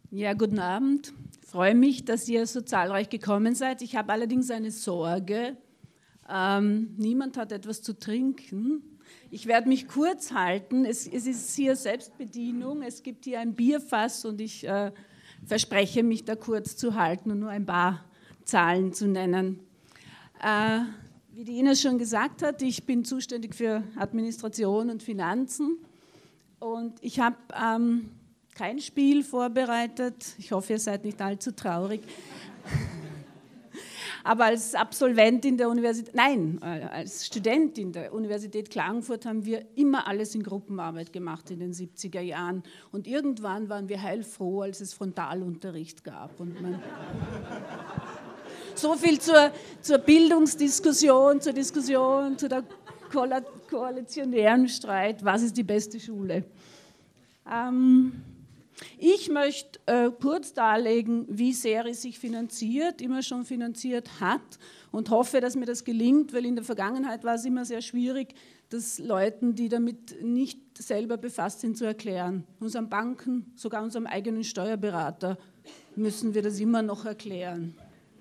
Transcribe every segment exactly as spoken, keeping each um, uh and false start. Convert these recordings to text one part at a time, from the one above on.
Ja, guten Abend. Ich freue mich, dass ihr so zahlreich gekommen seid. Ich habe allerdings eine Sorge. Ähm, niemand hat etwas zu trinken. Ich werde mich kurz halten. Es, es ist hier Selbstbedienung. Es gibt hier ein Bierfass und ich äh, verspreche mich, da kurz zu halten und nur ein paar Zahlen zu nennen. Äh, wie die Ines schon gesagt hat, ich bin zuständig für Administration und Finanzen und ich habe ähm, kein Spiel vorbereitet. Ich hoffe, ihr seid nicht allzu traurig. Aber als Absolventin der Universität, nein, als Studentin der Universität Klagenfurt haben wir immer alles in Gruppenarbeit gemacht in den siebziger Jahren. Und irgendwann waren wir heilfroh, als es Frontalunterricht gab. Und man so viel zur, zur Bildungsdiskussion, zur Diskussion, zu der koalitionären Streit, was ist die beste Schule. Ähm, Ich möchte äh, kurz darlegen, wie Seri sich finanziert, immer schon finanziert hat und hoffe, dass mir das gelingt, weil in der Vergangenheit war es immer sehr schwierig, das Leuten, die damit nicht selber befasst sind, zu erklären. Unseren Banken, sogar unserem eigenen Steuerberater müssen wir das immer noch erklären.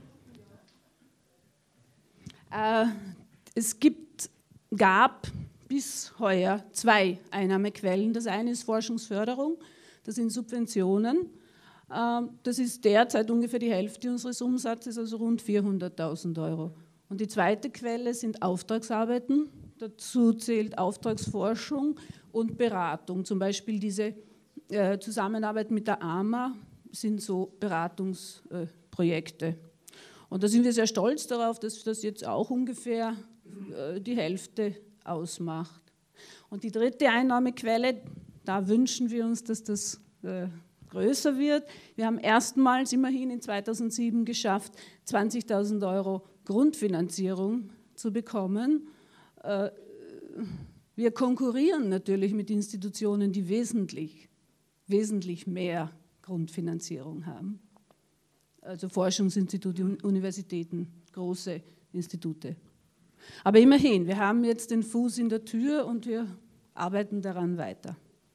Äh, es gibt, gab bis heuer zwei Einnahmequellen. Das eine ist Forschungsförderung. Das sind Subventionen. Das ist derzeit ungefähr die Hälfte unseres Umsatzes, also rund vierhunderttausend Euro. Und die zweite Quelle sind Auftragsarbeiten. Dazu zählt Auftragsforschung und Beratung. Zum Beispiel diese Zusammenarbeit mit der A M A sind so Beratungsprojekte. Und da sind wir sehr stolz darauf, dass das jetzt auch ungefähr die Hälfte ausmacht. Und die dritte Einnahmequelle, da wünschen wir uns, dass das äh, größer wird. Wir haben erstmals immerhin in zweitausendsieben geschafft, zwanzigtausend Euro Grundfinanzierung zu bekommen. Äh, wir konkurrieren natürlich mit Institutionen, die wesentlich, wesentlich mehr Grundfinanzierung haben. Also Forschungsinstitute, Universitäten, große Institute. Aber immerhin, wir haben jetzt den Fuß in der Tür und wir arbeiten daran weiter.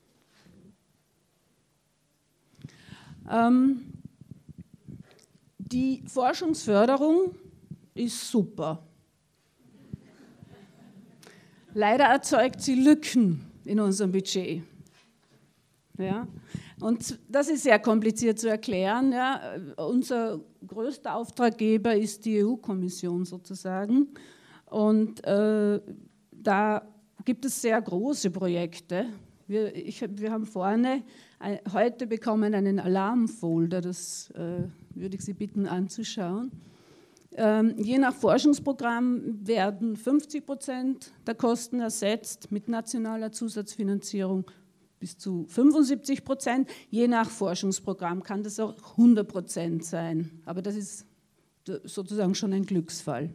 Ähm, die Forschungsförderung ist super. Leider erzeugt sie Lücken in unserem Budget. Ja? Und das ist sehr kompliziert zu erklären. Ja? Unser größter Auftraggeber ist die E U-Kommission sozusagen. Und äh, da gibt es sehr große Projekte. Wir, ich, wir haben vorne ein, heute bekommen einen Alarmfolder, das äh, würde ich Sie bitten anzuschauen. Ähm, je nach Forschungsprogramm werden fünfzig Prozent der Kosten ersetzt, mit nationaler Zusatzfinanzierung bis zu fünfundsiebzig Prozent. Je nach Forschungsprogramm kann das auch hundert Prozent sein, aber das ist sozusagen schon ein Glücksfall.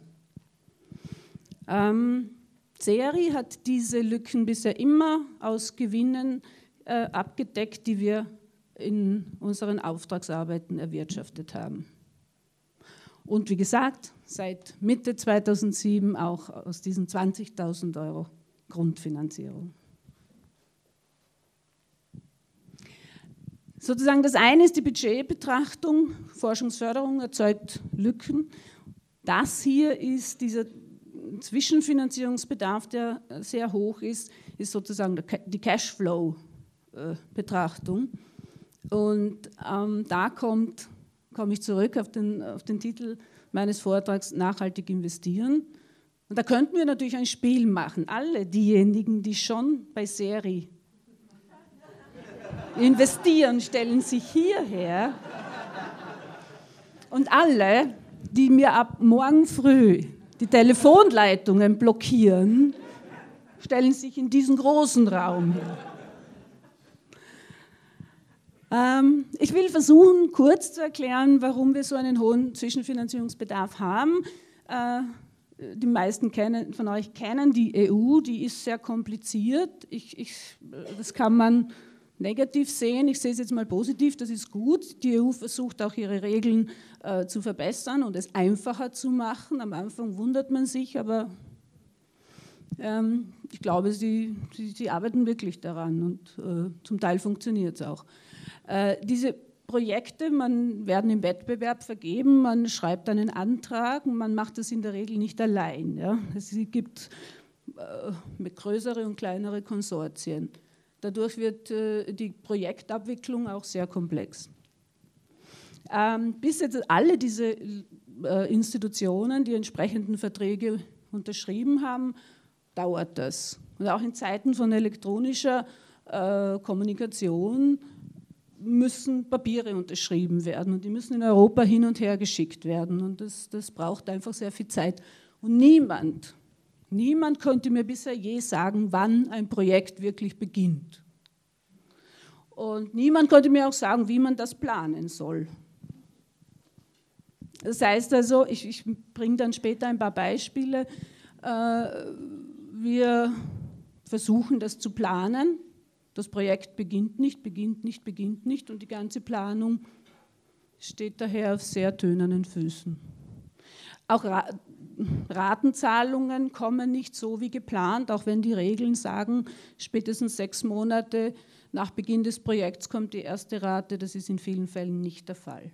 Ähm, Seri hat diese Lücken bisher immer aus Gewinnen äh, abgedeckt, die wir in unseren Auftragsarbeiten erwirtschaftet haben. Und wie gesagt, seit Mitte zweitausendsieben auch aus diesen zwanzigtausend Euro Grundfinanzierung. Sozusagen das eine ist die Budgetbetrachtung, Forschungsförderung erzeugt Lücken. Das hier ist dieser Zwischenfinanzierungsbedarf, der sehr hoch ist, ist sozusagen die Cashflow-Betrachtung. Und ähm, da kommt, komme ich zurück auf den, auf den Titel meines Vortrags, nachhaltig investieren. Und da könnten wir natürlich ein Spiel machen. Alle diejenigen, die schon bei Seri investieren, stellen sich hierher. Und alle, die mir ab morgen früh die Telefonleitungen blockieren, stellen sich in diesen großen Raum hin. Ähm, ich will versuchen, kurz zu erklären, warum wir so einen hohen Zwischenfinanzierungsbedarf haben. Äh, die meisten kennen, von euch kennen die E U, die ist sehr kompliziert. Ich, ich, das kann man negativ sehen, ich sehe es jetzt mal positiv, das ist gut. Die E U versucht auch ihre Regeln äh, zu verbessern und es einfacher zu machen. Am Anfang wundert man sich, aber ähm, ich glaube, sie, sie, sie arbeiten wirklich daran und äh, zum Teil funktioniert es auch. Äh, diese Projekte man, werden im Wettbewerb vergeben, man schreibt einen Antrag und man macht das in der Regel nicht allein. Ja. Es gibt äh, größere und kleinere Konsortien. Dadurch wird äh, die Projektabwicklung auch sehr komplex. Ähm, bis jetzt alle diese äh, Institutionen die entsprechenden Verträge unterschrieben haben, dauert das. Und auch in Zeiten von elektronischer äh, Kommunikation müssen Papiere unterschrieben werden und die müssen in Europa hin und her geschickt werden und das, das braucht einfach sehr viel Zeit. Und niemand, niemand konnte mir bisher je sagen, wann ein Projekt wirklich beginnt. Und niemand konnte mir auch sagen, wie man das planen soll. Das heißt also, ich, ich bringe dann später ein paar Beispiele. Äh, wir versuchen das zu planen. Das Projekt beginnt nicht, beginnt nicht, beginnt nicht und die ganze Planung steht daher auf sehr tönernen Füßen. Auch Ratenzahlungen kommen nicht so wie geplant, auch wenn die Regeln sagen, spätestens sechs Monate nach Beginn des Projekts kommt die erste Rate. Das ist in vielen Fällen nicht der Fall.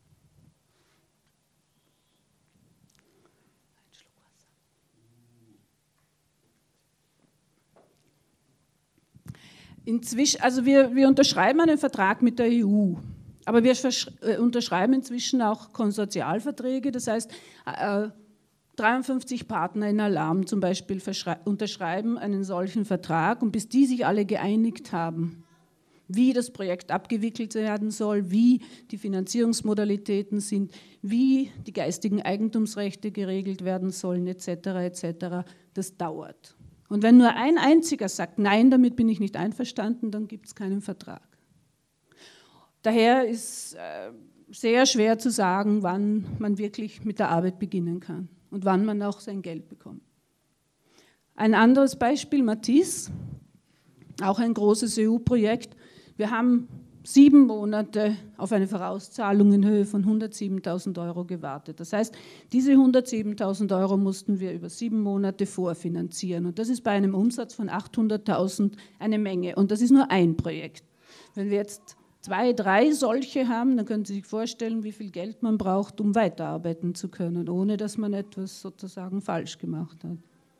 Inzwischen, also wir, wir unterschreiben einen Vertrag mit der E U, aber wir unterschreiben inzwischen auch Konsortialverträge, das heißt äh, dreiundfünfzig Partner in Alarm zum Beispiel unterschreiben einen solchen Vertrag und bis die sich alle geeinigt haben, wie das Projekt abgewickelt werden soll, wie die Finanzierungsmodalitäten sind, wie die geistigen Eigentumsrechte geregelt werden sollen et cetera et cetera, das dauert. Und wenn nur ein einziger sagt, nein, damit bin ich nicht einverstanden, dann gibt es keinen Vertrag. Daher ist äh, sehr schwer zu sagen, wann man wirklich mit der Arbeit beginnen kann und wann man auch sein Geld bekommt. Ein anderes Beispiel, Matisse, auch ein großes E U-Projekt. Wir haben sieben Monate auf eine Vorauszahlung in Höhe von hundertsiebentausend Euro gewartet. Das heißt, diese hundertsiebentausend Euro mussten wir über sieben Monate vorfinanzieren. Und das ist bei einem Umsatz von achthunderttausend eine Menge. Und das ist nur ein Projekt. Wenn wir jetzt zwei, drei solche haben, dann können Sie sich vorstellen, wie viel Geld man braucht, um weiterarbeiten zu können, ohne dass man etwas sozusagen falsch gemacht hat.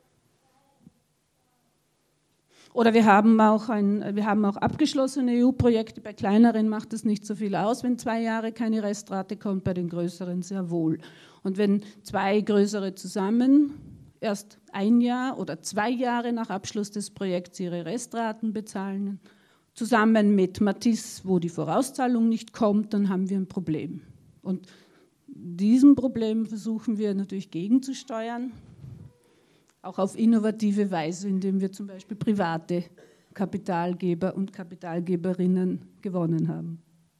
Oder wir haben auch, ein, wir haben auch abgeschlossene E U-Projekte, bei kleineren macht es nicht so viel aus, wenn zwei Jahre keine Restrate kommt, bei den größeren sehr wohl. Und wenn zwei größere zusammen erst ein Jahr oder zwei Jahre nach Abschluss des Projekts ihre Restraten bezahlen, zusammen mit Matisse, wo die Vorauszahlung nicht kommt, dann haben wir ein Problem. Und diesem Problem versuchen wir natürlich gegenzusteuern, auch auf innovative Weise, indem wir zum Beispiel private Kapitalgeber und Kapitalgeberinnen gewonnen haben.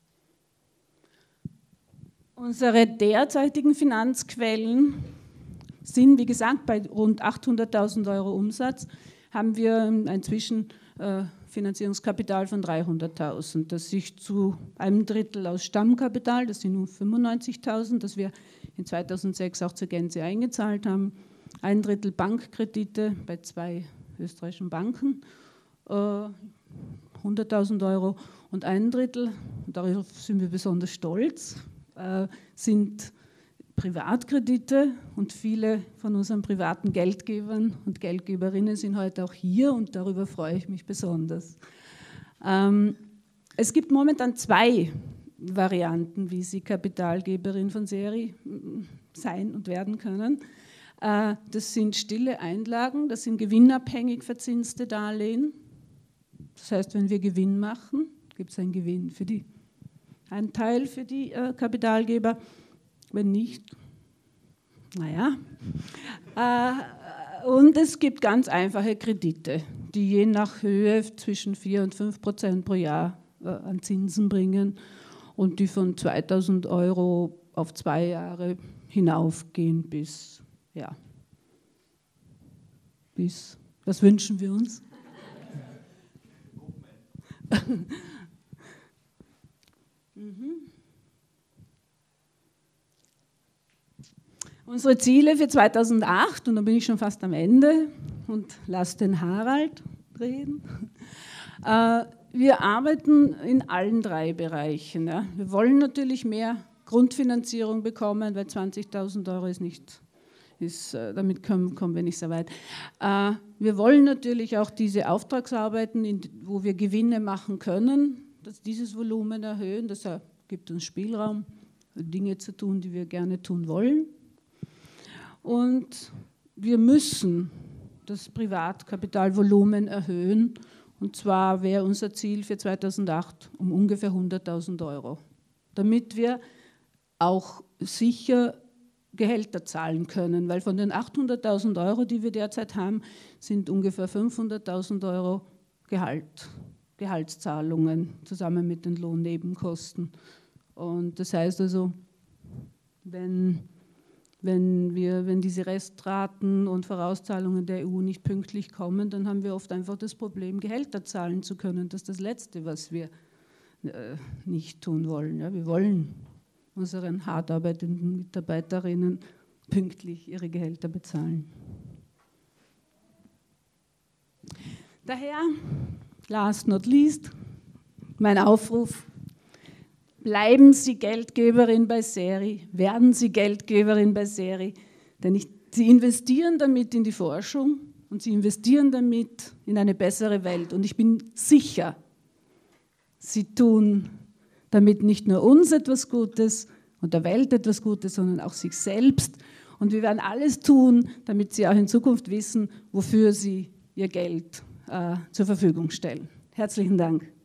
Unsere derzeitigen Finanzquellen sind, wie gesagt, bei rund achthunderttausend Euro Umsatz, haben wir ein Zwischenfinanzierungskapital von dreihunderttausend, das sich zu einem Drittel aus Stammkapital, das sind nun fünfundneunzigtausend, das wir in zweitausendsechs auch zur Gänze eingezahlt haben, ein Drittel Bankkredite bei zwei österreichischen Banken, äh, hunderttausend Euro und ein Drittel, und darauf sind wir besonders stolz, äh, sind Privatkredite und viele von unseren privaten Geldgebern und Geldgeberinnen sind heute auch hier und darüber freue ich mich besonders. Ähm, es gibt momentan zwei Varianten, wie Sie Kapitalgeberin von Seri sein und werden können. Das sind stille Einlagen, das sind gewinnabhängig verzinste Darlehen. Das heißt, wenn wir Gewinn machen, gibt es einen Gewinn für die, einen Teil für die äh, Kapitalgeber. Wenn nicht, naja. Äh, und es gibt ganz einfache Kredite, die je nach Höhe zwischen vier und fünf Prozent pro Jahr äh, an Zinsen bringen und die von zweitausend Euro auf zwei Jahre hinaufgehen bis, ja, bis, was wünschen wir uns? mhm. Unsere Ziele für zweitausendacht, und da bin ich schon fast am Ende und lasse den Harald reden. Äh, wir arbeiten in allen drei Bereichen. Ja. Wir wollen natürlich mehr Grundfinanzierung bekommen, weil zwanzigtausend Euro ist nicht, ist, damit kommen, kommen wir nicht so weit. Äh, wir wollen natürlich auch diese Auftragsarbeiten, in, wo wir Gewinne machen können, dass dieses Volumen erhöhen. Das gibt uns Spielraum, Dinge zu tun, die wir gerne tun wollen. Und wir müssen das Privatkapitalvolumen erhöhen. Und zwar wäre unser Ziel für zweitausendacht um ungefähr hunderttausend Euro, damit wir auch sicher Gehälter zahlen können, weil von den achthunderttausend Euro, die wir derzeit haben, sind ungefähr fünfhunderttausend Euro Gehalt, Gehaltszahlungen zusammen mit den Lohnnebenkosten. Und das heißt also, wenn, wenn, wir, wenn diese Restraten und Vorauszahlungen der E U nicht pünktlich kommen, dann haben wir oft einfach das Problem, Gehälter zahlen zu können. Das ist das Letzte, was wir äh, nicht tun wollen. Ja, wir wollen unseren hart arbeitenden Mitarbeiterinnen pünktlich ihre Gehälter bezahlen. Daher, last not least, mein Aufruf: Bleiben Sie Geldgeberin bei SERI, werden Sie Geldgeberin bei SERI, denn ich, Sie investieren damit in die Forschung und Sie investieren damit in eine bessere Welt. Und ich bin sicher, Sie tun damit nicht nur uns etwas Gutes und der Welt etwas Gutes, sondern auch sich selbst. Und wir werden alles tun, damit Sie auch in Zukunft wissen, wofür Sie Ihr Geld äh, zur Verfügung stellen. Herzlichen Dank.